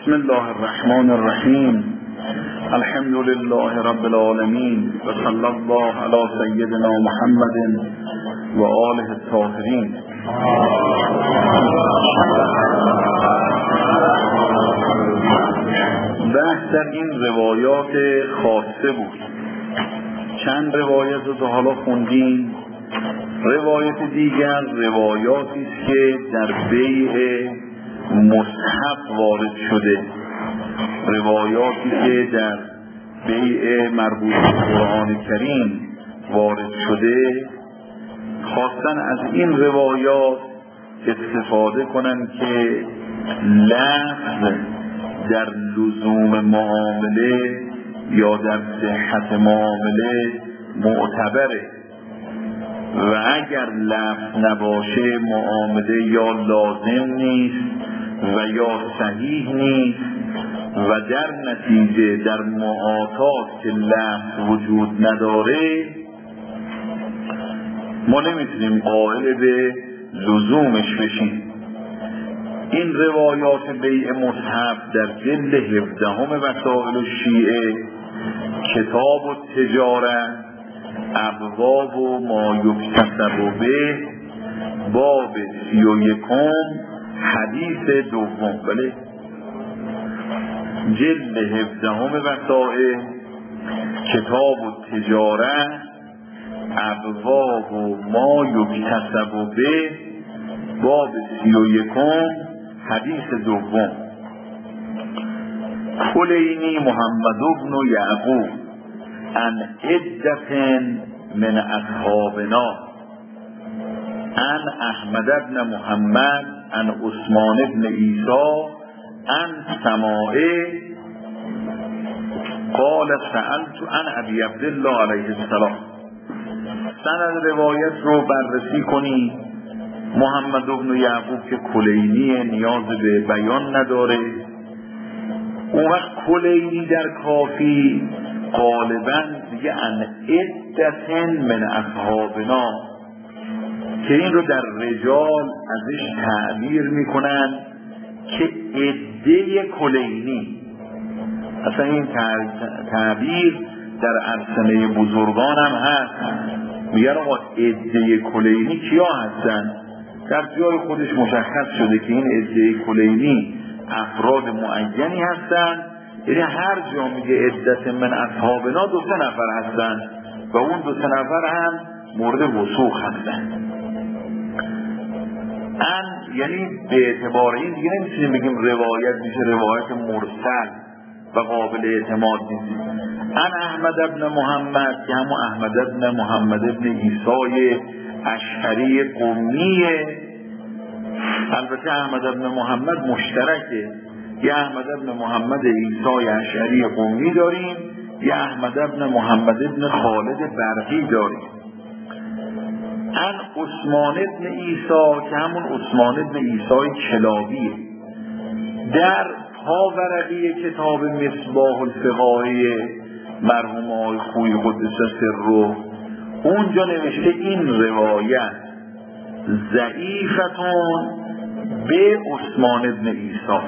بسم الله الرحمن الرحیم. الحمد لله رب العالمین و صلی الله علی سیدنا محمد و آله الطاهرین. بحث در این روایات خاصه بود. چند روایت رو تا حالا خوندیم. روایت دیگر روایاتی است که در بیع مصحف وارد شده، روایاتی که در بیع مربوط به قرآن کریم وارد شده. خواستن از این روایات استفاده کنن که لفظ در لزوم معامله یا در صحت معامله معتبره و اگر لفظ نباشه معامله یا لازم نیست و یا صحیح نیست و در نتیجه در معاطات که لفظ وجود نداره ما نمیتونیم قائل به لزومش بشیم. این روایات بیع مصحف در جلد 17 وسائل الشیعه کتاب التجارت ابواب و ما یکتسب به باب 31 حدیث دوم، بله جلد 17 وسائل کتاب التجارت ابواب و ما یکتسب به باب 31 حدیث دوم. کلینی محمد بن یعقوب عن عدة من اصحابنا عن احمد بن محمد عن عثمان بن عیسی عن سماعه قال سألت عن ابی عبدالله علیه السلام. سند روایت رو بررسی کنی. محمد بن یعقوب که کلینی نیاز به بیان نداره. اون وقت کلینی در کافی غالبا دیگه ان عدة من اصحابنا که این رو در رجال ازش تعبیر میکنن که عده کلینی. اصلا این تعبیر در ارسنه بزرگان هم هست. میگن آقا عده کلینی کیا هستن؟ در جای خودش مشخص شده که این عده کلینی افراد معینی هستن. یعنی هر جا میگه عدة من اصحابنا 2 نفر هستن و اون 2 نفر هم مورد وثوق هستن. یعنی به اعتبار این دیگه نمیتونیم بگیم روایت میشه روایت مرسل و قابل اعتماد نیست. احمد ابن محمد که همون احمد ابن محمد ابن عیسی اشعری قمیه. البته احمد ابن محمد مشترکه، یه احمد ابن محمد عیسی اشعری قمی داریم، یه احمد ابن محمد ابن خالد برقی داریم. ان عثمان ابن عیسی که همون عثمان ابن عیسی کلابیه. در پاورقی کتاب مصباح الفقاهه مرحوم آقای خویی قدس سره اونجا نوشته این روایت ضعیفتون به عثمان ابن عیسی،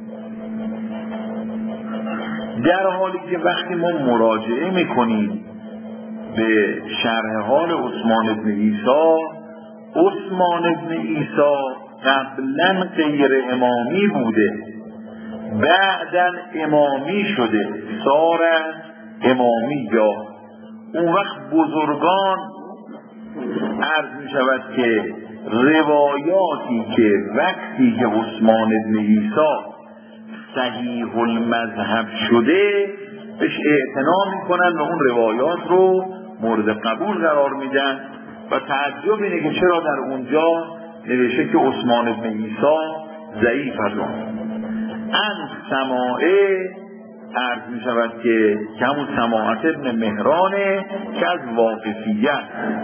در حالی که وقتی ما مراجعه میکنیم به شرح حال عثمان ابن عیسی، عثمان ابن عیسی قبلا غیر امامی بوده، بعدن امامی شده، صار امامی. یا اون وقت بزرگان عرض می شود که روایاتی که وقتی که عثمان ابن عیسی صحیح المذهب شده بهش اعتنا میکنن و اون روایات رو مورد قبول قرار میدن و تعجب اینه که چرا در اونجا نوشته که عثمان ابن عیسی ضعیف هستن. ان سماعه عرض می شود که همون سماعت ابن مهرانه که از واقفیت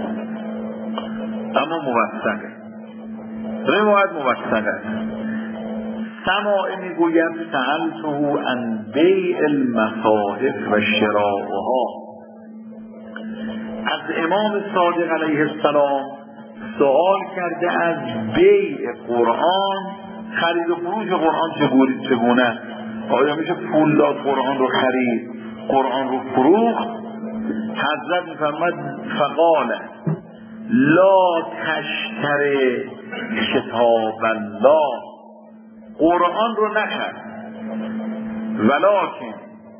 اما موثقه، روایت موثقه. سماعه می گوید سألته عن بیع المصاحف و شراؤها. از امام صادق علیه السلام سوال کرده از بیع قرآن، خرید و فروش قرآن چگونه. آیا میشه پول داد قرآن رو خرید، قرآن رو فروخت؟ حضرت میفرماد فقال لا تشتری کتاب الله، قرآن رو نخر، ولکن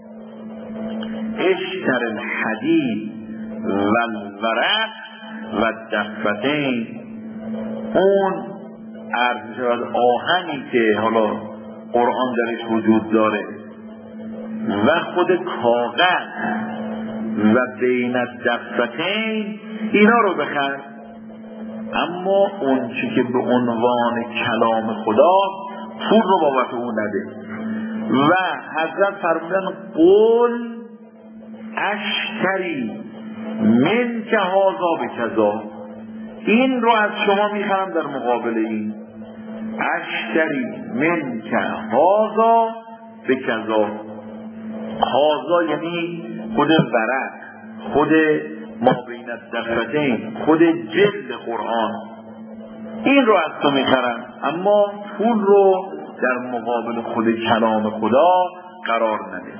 اشتر الحدید و الورق و دفتین، اون عرض شود آهنی که حالا قرآن درش وجود داره و خود کاغذ و بین الدفتین، اینا رو بخر. اما اون چی که به عنوان کلام خدا، پول رو بابت اون نده. و حضرت فرمودن قول اشتری من که هازا به کذا، این رو از شما میخرم در مقابل این. اشتری من که هازا به کذا، هازا یعنی خود ورق، خود ما بین الدفتین، خود جلد قرآن، این رو از تو میخرم، اما پول رو در مقابل خود کلام خدا قرار نده.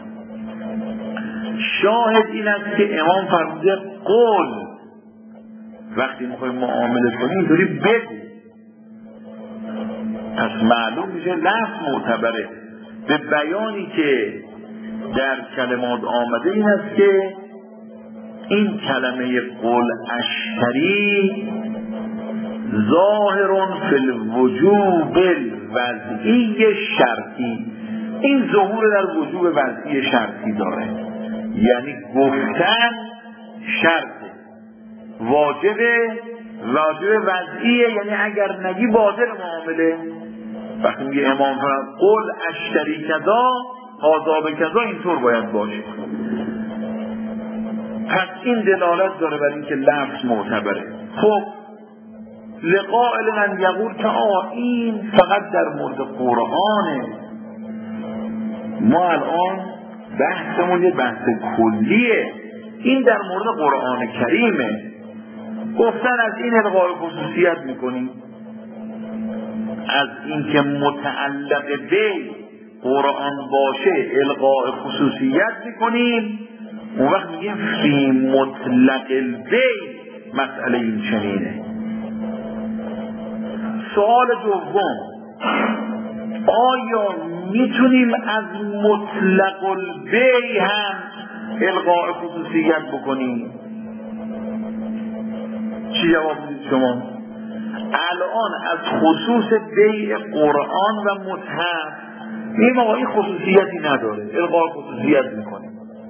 شاهد این است که امام فرموده قول، وقتی میخوایم معامله کنیم اینطوری بگو. پس معلوم میشه لفظ معتبره. به بیانی که در کلمات آمده این است که این کلمه قول اشتری ظاهر فی الوجوب الوضعی شرطی، این ظهور در وجوب وضعی شرطی داره، یعنی گفتن شرطه، واجب وضعیه، یعنی اگر نگی باطل معامله. وقتی میگه امام فرمان قول اشتری کذا هذا به کذا، اینطور باید باشه. پس این دلالت داره بر اینکه لفظ معتبره. خب لقائل من یقول که این فقط در مورد قرآنه. ما الان بحثمون یه بحث کلیه، این در مورد قرآن کریمه. گفتن از این الغای خصوصیت میکنیم، از اینکه متعلق به قرآن باشه الغای خصوصیت میکنیم. اون وقت میگیم فی مطلق البی مسئله این چنینه. سوال دوم، آیا میتونیم از مطلق البی هم الغای خصوصیت بکنیم؟ چی جواب میدید شما؟ الان از خصوص بیع قرآن و مصحف میگیم آقا این خصوصیتی نداره، الغای خصوصیت میکنیم.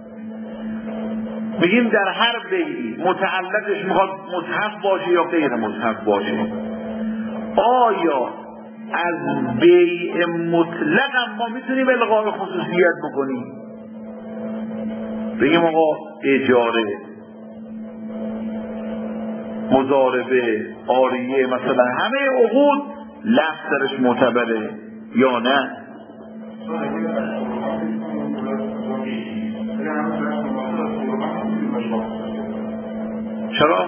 میگیم در هر بیعی متعلقش میخواد مصحف باشه یا غیر مصحف باشه. آیا از بیع مطلق هم ما میتونیم الغای خصوصیت بکنیم؟ بگیم آقا اجاره، مضاربه، عاریه، مثلا همه عقود لفظ درش معتبره یا نه؟ چرا؟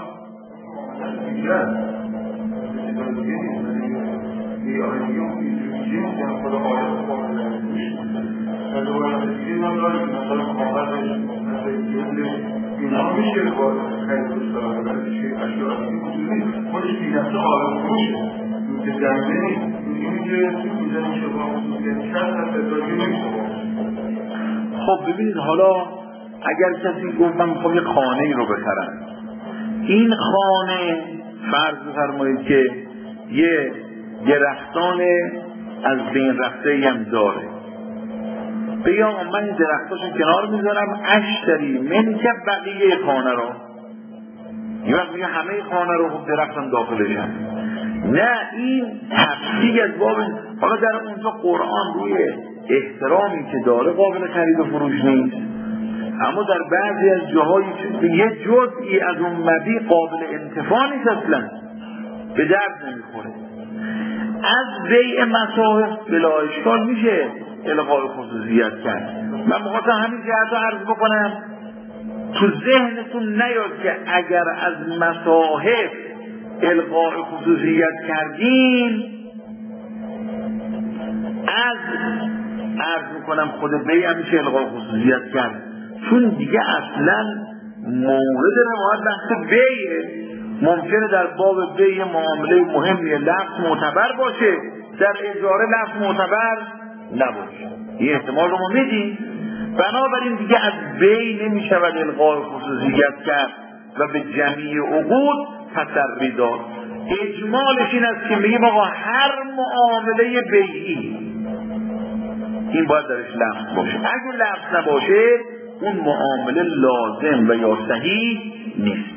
خب ببینید، حالا اگر کسی گفت من میخوام یه خانه ای رو بخرم، این خانه فرض بفرمایید که یه درختان از بین رفته هم داره، بگم من این درختاشو کنار میذارم اشتری من که بقیه خانه رو، یه وقت میگه همه خانه رو خب درختان داخلش هم. نه، این تفصیل از باب. حالا در اونجا قرآن روی احترامی که داره قابل خرید و فروش نیست، اما در بعضی از جاهای یه جزئی از اون مبیع قابل انتفاع نیست، اصلا به درد نمیخوره. از بیع مصاحف بلا اشکال میشه الغای خصوصیت کرد. من میخواستم همین جهت رو عرض بکنم تو ذهنتون نیاد که اگر از مصاحف الغای خصوصیت کردیم از عرض میکنم خود بی هم میشه الغای خصوصیت کرد، چون دیگه اصلا مورد روایت بحث بیه. ممکنه در باب بی معامله مهمی لفظ معتبر باشه، در اجاره لفظ معتبر نباشه، این احتمال رو ما میدیم. بنابراین دیگه از بی نمیشود الغای خصوصیت کرد و به جمعی عقود تسری داد. اجمالش این است که میگیم آقا هر معامله بیعی این باید درش لفظ باشه، اگه لفظ نباشه اون معامله لازم و یا صحیح نیست.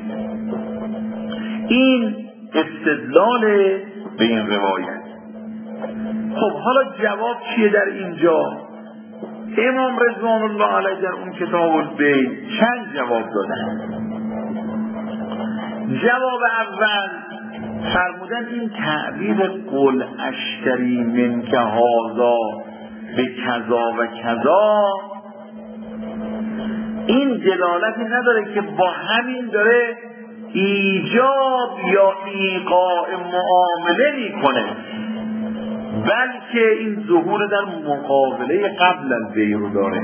این استدلال به این روایت. خب حالا جواب چیه در اینجا؟ امام رضوان الله علیه در اون کتاب البیع چند جواب دادن. جواب اول فرمودن این تعبیر قل اشتری منک هذا به کذا و کذا این دلالتی نداره که با همین داره ایجاب یا ایقاع معامله میکنه، بلکه این ظهور در مقابله قبل البیع رو داره.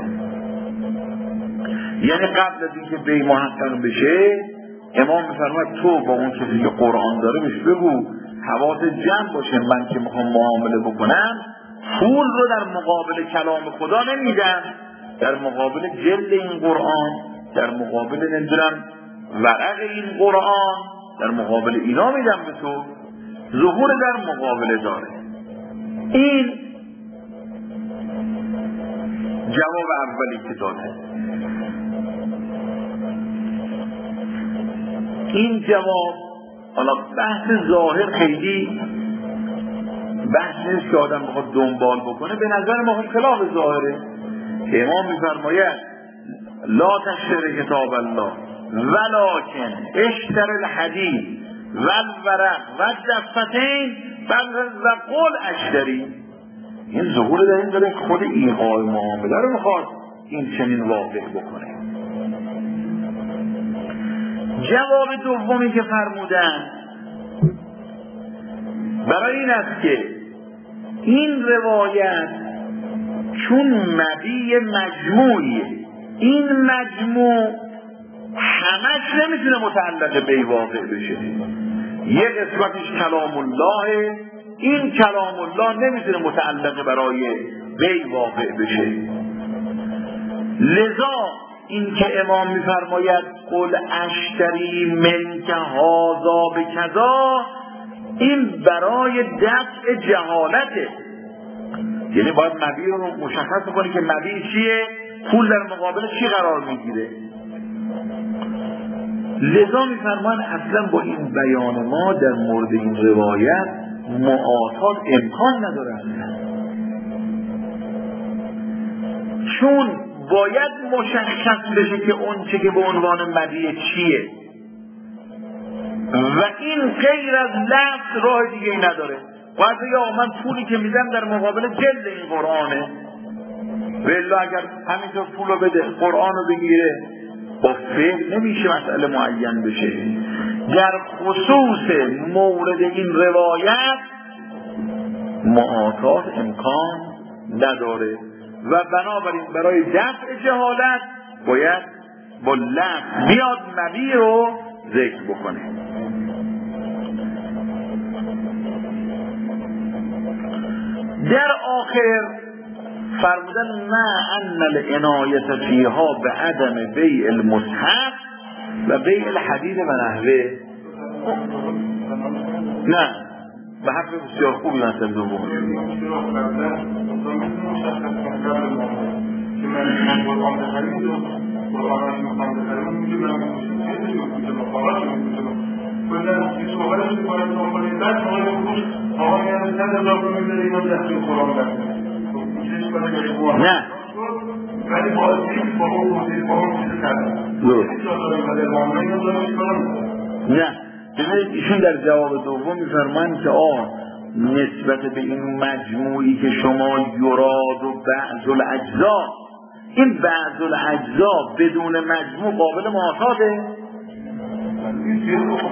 یعنی قبل از اینکه بیع محقق بشه امام میفرماید تو با اون کسی که قرآن داره بهش بگو حواس جمع باشه، من که میخوام معامله بکنم پول رو در مقابل کلام خدا نمیدم، در مقابل جلد این قرآن، در مقابل نمیدونم ورق این قرآن، در مقابل اینا میدم به تو. ظهور در مقابله داره. این جواب اولی که داده. این جواب حالا بحث ظاهر خیلی بحث نیست که آدم بخواد دنبال بکنه، به نظر ما خلاف ظاهره که امام میفرماید لا تشتری کتاب الله ولکن اشتر الحدید والورق والدفتین و قل اشتری. این ظهور در این داره خود ایقاع معامله رو میخواد این چنین واقع بکنه. جواب دومی که فرمودن برای این است که این روایت چون مبیع مجموعیه، این مجموع همش نمیتونه متعلق به واقع بشه. یه قسمتش کلام الله، این کلام الله نمیتونه متعلق برای به واقع بشه. لذا این که امام میفرماید قل اشتری منک هذا به کذا، این برای دفع جهالته. یعنی باید مبیع رو مشخص کنی که مبیع چیه، پول در مقابل چی قرار میگیره. لذا میفرمان اصلا با این بیان ما در مورد این روایت معاطات امکان نداره، چون باید مشخص بشه که اون چه که به عنوان مبیع چیه و این غیر از لفظ راه دیگه ای نداره. باید بگه من پولی که میدم در مقابل جلد این قرآنه، ولی اگر همینطور پول رو بده قرآن رو بگیره با فعل نمیشه مسئله معین بشه. در خصوص مورد این روایت معاطات امکان نداره و بنابراین برای دفع جهالت باید با لفظ بیاد مبیع رو ذکر بکنه. در آخر فرمودن ما ان العنایت فیها به عدم بیع المصحف و بیع الحدید و نحوه. نه به حرف بسیار خوبی مثل دوم نه نه ببینید ایشون در جواب دوم میفرمان که نسبت به این مجموعی که شما یراد و بعض الاجزا، این بعض الاجزا بدون مجموع قابل معاطاته؟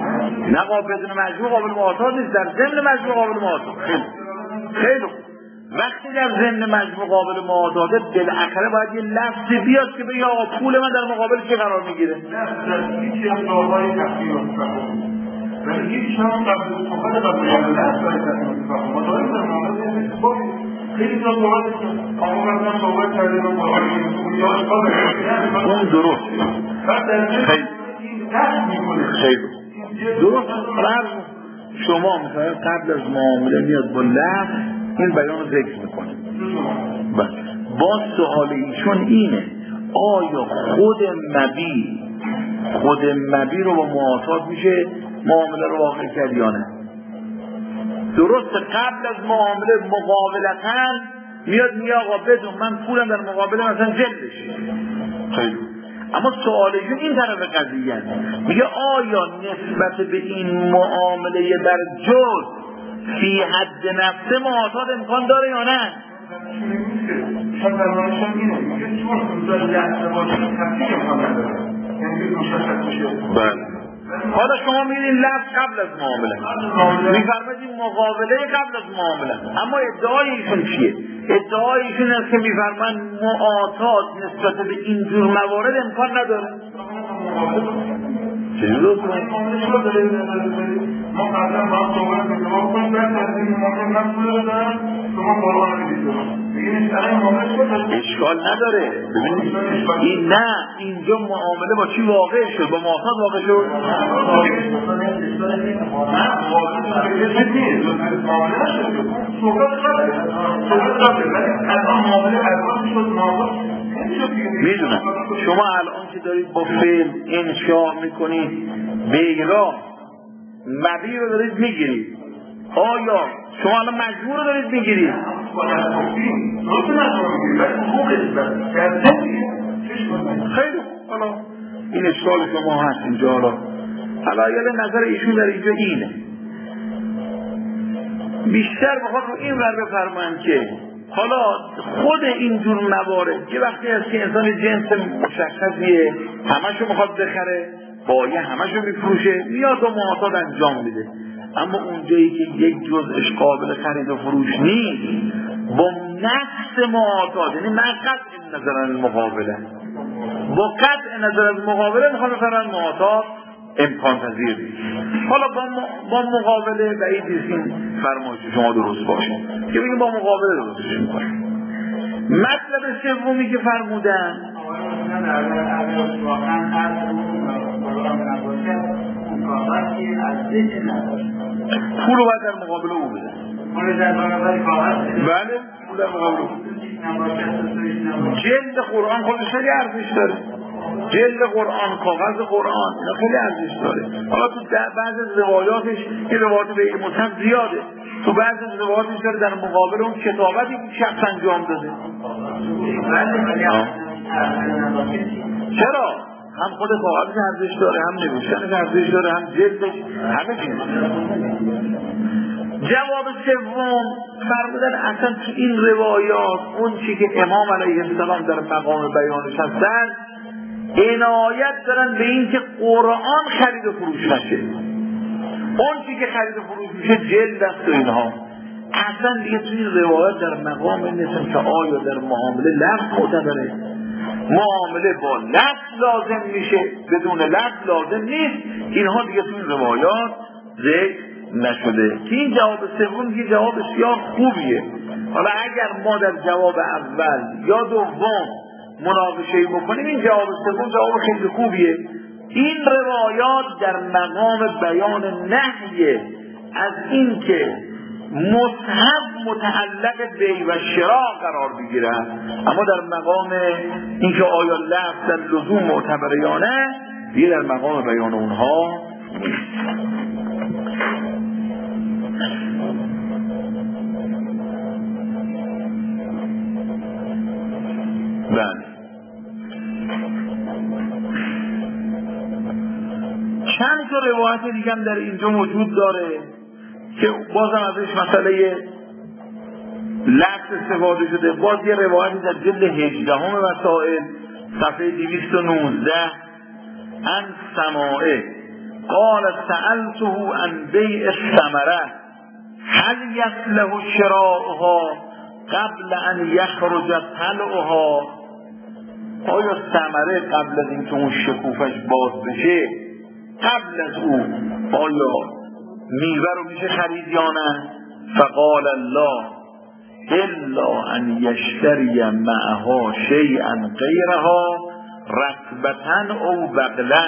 نه بدون مجموع قابل معاطات نیست، در ضمن مجموع قابل معاطات. خیلی وقتی در ضمن مقابل معاداته بالاخره باید یه لفظی بیاد که بگه آقا پول من در مقابل چه قرار میگیره؟ هیچی از دعاهای تخییر ولی هیچ هم قبل صحبت قبل لفظ باید تخییر ما داریم در مقابل خیلی تا صحبت آقا مثلا صحبت کردیم اون درست خیلی درست شما مثلا قبل از معامله میاد با لفظ این بیان رو ذکر میکنه. با سوال ایشون اینه آیا خود مبی رو با معاطات میشه معامله رو واقع کرد یا نه؟ درسته قبل از معامله مقابلتاً میاد میگه آقا بدون من پولم در مقابله مثلا جل بشه. خیلی اما سوال ایشون این طرف قضیه میگه آیا نسبت به این معامله در جز فی حد نفسه معاطات امکان داره یا نه؟ شاید درمانشان اینه میگه چون اونجا لحظه باشه تفصیل امکان نداره یعنی مشخص میشه. بله حالا شما میرین لفظ قبل از معامله میفرمایید مقابله قبل از معامله، اما ادعای ایشون چیه؟ ادعای ایشون است که میفرمایند معاطات نسبت به اینجور موارد امکان نداره. چجور ما قبلا با صحبت به جواب کنیم در تحصیل ممکن نفسه دارن شما قرآن رو بگید اشکال نداره. این نه اینجا معامله با چی واقع شد؟ با معاطات واقع شد؟ میدونم شما الان که دارید با فعل انشاء میکنید بیرا مبی رو دارید میگیرید، آیا شما الان مجبور رو دارید میگیرید؟ خیلی حالا این اشکال شما هست اینجا. حالا یه نظر ایشون در اینجا اینه بیشتر بخواد رو این ور بفرمایند که حالا خود اینجور موارد که وقتی هست که انسان جنس مشخصیه همشو میخواد بخره بایه همشو میفروشه میاد و معاطات انجام میده، اما اونجایی که یک جزءش قابل خرید و فروش نیست با نفس معاطات، یعنی من قطع نظر از مقابله با قطع نظر از مقابله میخواد بفرمایند معاطات امکان پذیر نیست. حالا با مقابله بعید نیست این فرمایش شما درست باشه که بگیم با مقابله درستش میکنه. مطلب سومی که فرمودن پول رو باید در مقابل او بده. بله پول در مقابل او. جلد قرآن خودش خیلی ارزش داره، جلد قرآن، کاغذ قرآن اینا خیلی ارزش داره. حالا تو بعض از روایاتش این روایات به مصحف زیاده، تو بعض از روایاتش داره در مقابل اون کتابتی که شخص انجام داده. چرا؟ هم خود کاغذش ارزش داره، هم نوشتنش ارزش داره، هم جلدش، همه چیز. جواب سوم فرمودن اصلا تو این روایات اون چی که امام علیه السلام در مقام بیانش هستن عنایت دارن به این که قرآن خرید و فروش نشه. اون چی که خرید و فروش میشه جلد است و اینها اصلا دیگه تو این روایات در مقام نیستن که آیا در معامله لفظ معتبره، معامله با لفظ لازم میشه بدون لفظ لازم نیست، اینها دیگه تو این روایات ذکر نشده. که این جواب سوم که جواب بسیار خوبیه. حالا اگر ما در جواب اول یا دوم مناقشه بکنیم این جواب سوم جواب خیلی خوبیه. این روایات در مقام بیان نهی از این که مصحف متعلق به و شراء قرار بگیرد، اما در مقام اینکه آیا لفظ در لزوم معتبره یا نه دیگه در مقام بیان اونها بله. چند تا روایت دیگه هم در اینجا موجود داره که بازم ازش مسئله لفظ استفاده شده. باز یه روایتی در جلد 18 مسائل صفحه 219 عن سماعه قال سألته عن بیع الثمره هل یصلح شراؤها قبل ان یخرج طلعها، آیا ثمره قبل از اینکه اون شکوفش باز بشه، قبل از اون آیا میوه رو میشه خرید یا نه؟ فقال الله الا ان یشتری معها شیئا غیرها رطبة او بقلا،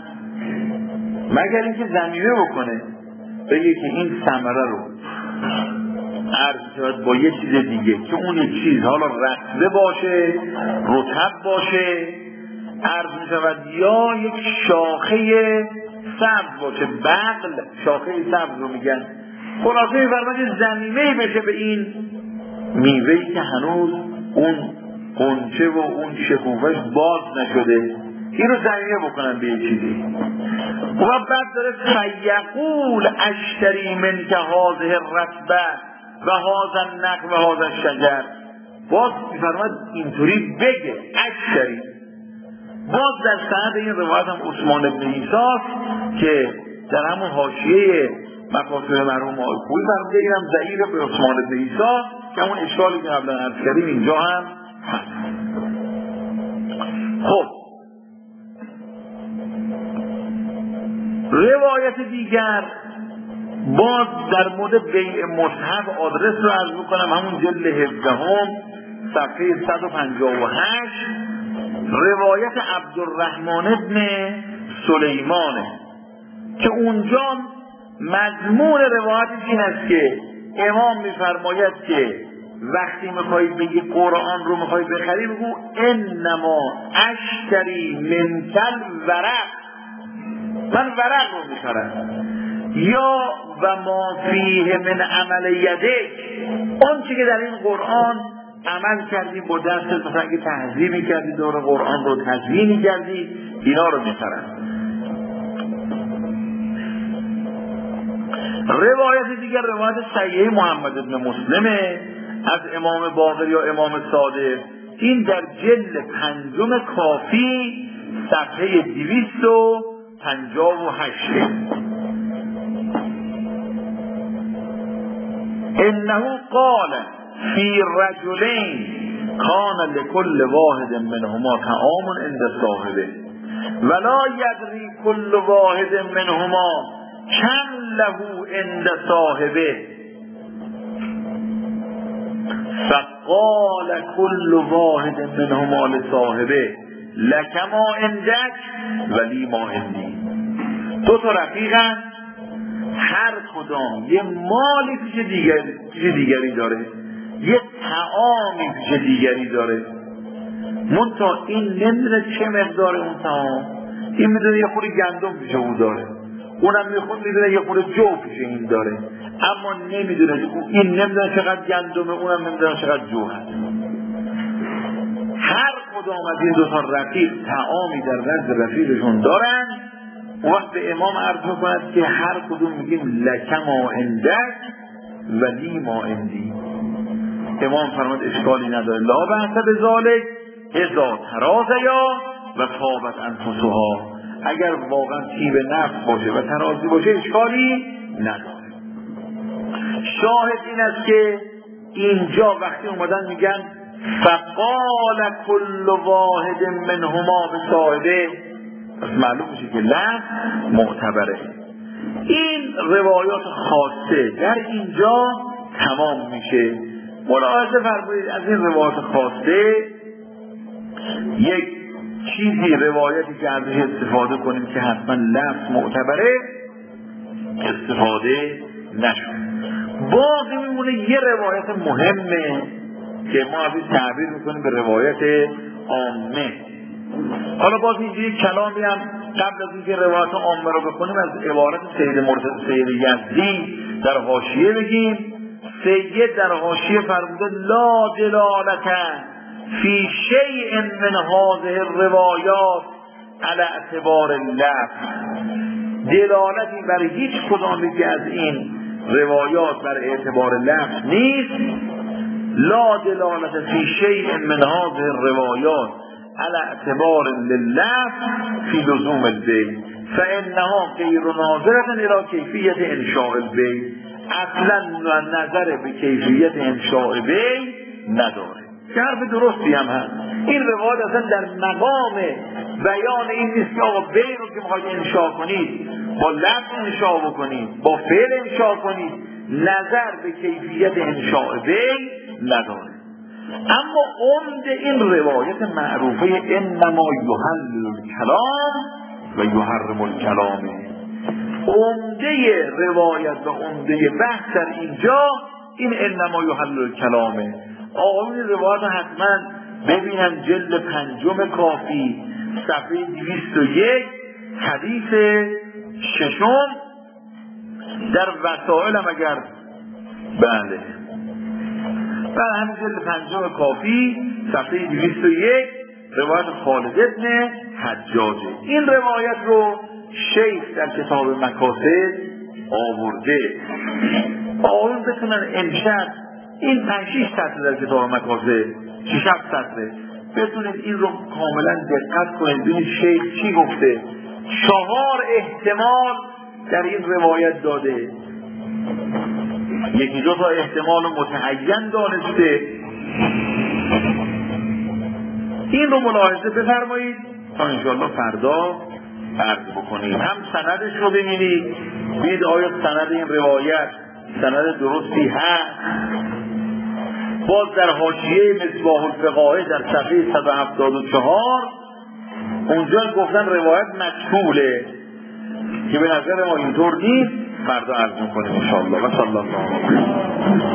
مگر اینکه ضمیمه بکنه بگه که این ثمره رو عرض شد با یه چیز دیگه که اون یک چیز حالا رطبه باشه، رطب باشه، عرض می شود، یا یک شاخه سبز باشه. بقل شاخه سبز رو میگن. خلاصه میفرماید ضمیمه بشه به این میوهی که هنوز اون قنچه و اون شکوفش باز نشده، این رو ضمیمه بکنن به یک چیزی. و بعد داره فیقول اشتری من که هذه الرطبه و هذا النخل و هذا الشجر. باز میفرماید اینطوری بگه اشتری. باز در سند این روایت هم عثمان بن عیسی که در همون حاشیه مفاسد مرحوم آقای خویی فرموده، اینم ضعیف به عثمان بن عیسی که همون اشکالی که قبلا عرض کردیم اینجا هم هست. خب روایت دیگر باز در مورد بیع مصحف آدرس رو عرض میکنم، همون جلد 17 صفحه 158 روایت عبدالرحمن ابن سلیمانه که اونجا مضمون روایتش این است که امام میفرماید که وقتی میخوایی بگی قرآن رو میخوایی بخری بگو انما اشتری من کل ورق، من ورق رو میخرم، یا و ما فیه من عمل یدک، اون چی که در این قرآن عمل کردی با دستت، مثلا که تهذیبی کردی دور قرآن رو تزیینی کردی، اینا رو میخرن. روایت دیگر روایت صحیح محمد بن مسلمه از امام باقر یا امام صادق، این در جلد 5 کافی صفحه 258 انه قال فی رجلین کان لكل واحد منهما طعام عند صاحبه ولا یدری كل واحد منهما کم له عند صاحبه فقال كل واحد منهما لصاحبه لك ما عندك ولی ما عندي. دو تا رفیقن، هر کدام یه مالی پیش دیگری داره، یه طعامی پیش دیگری داره، منتها این نمیدونه چه مقدار اون طعام، این میدونه یه خورده گندم پیش او داره، اونم میدونه یه خورده جو پیش این داره، اما نمیدونه، این نمیدونه چقدر گندمه، اونم نمیدونه چقدر جو هست. هر کدام از این دو تا رفیق طعامی در نزد رفیقشون دارن. وقت به امام عرض میکند که هر کدوم میگیم لک ما عندک ولی ما عندی. امام فرمود اشکالی نداره، لا بحث بذالک اذا تراضیا و طابت انفسها، اگر واقعا طیب نفس باشه و تراضی باشه اشکالی نداره. شاهد این است که اینجا وقتی اومدن میگن فقال كل واحد منهما به صاحبه، معلوم میشه که لفظ معتبره. این روایات خاصه در اینجا تمام میشه. ملاحظه فرمایید از این روایات خاصه یک چیزی روایتی که ازش استفاده کنیم که حتما لفظ معتبره استفاده نشد. باقی میمونه یه روایت مهمه که ما ازش تعبیر میکنیم به روایت عامه. حالا باز اینجوری کلامی هم قبل از اینکه روایت عامه رو بکنیم از عبارت سید یزدی در حاشیه بگیم. سید در حاشیه فرموده لا دلالت فی شیء من هذه الروایات علی اعتبار اللفظ، دلالتی بر هیچ کدامی که از این روایات بر اعتبار لفظ نیست. لا دلالت فی شیء من هذه الروایات على اعتبار لللفظ في لزوم البيع فانها غیر ناظرة الى کیفیت انشاء البيع. اصلا نظر به کیفیت انشاء بیع نداره. که حرف درستی هم هست. این روایت اصلا در مقام بیان این نیست که آقا بین رو که میخواید انشاء کنید با لفظ انشاء بکنید، با فعل انشاء کنید، نظر به کیفیت انشاء بین نداره. اما عمده این روایت معروفه انما یحل الکلام و یحرم الکلام، عمده روایت و عمده بحث در اینجا این انما یحل الکلامه. آقایون روایت حتما ببینن جلد 5 کافی صفحه 201 حدیث 6 در وسائل هم اگر بله همین جلد 5 کافی صفحه 201 روایت خالد ابن حجاجه. این روایت رو شیخ در کتاب مکاسب آورده. آقایون بتونن امشب این 5-6 سطر در کتاب مکاسب 6 سطره بتونید این رو کاملا دقت کنید ببینید شیخ چی گفته. 4 احتمال در این روایت داده، 1-2 تا احتمال متعین دانسته. این رو ملاحظه بفرمایید تا انشاءالله فردا عرض بکنید. هم سندش رو ببینید ببینید آیا سند این روایت سند درستی هست. باز در حاشیه مصباح الفقاهه در صفحه 174 اونجا گفتن روایت مجهوله که به نظر ما اینطور نیست. فردا عرض می‌کنیم ان شاء الله. و صلی الله علیه و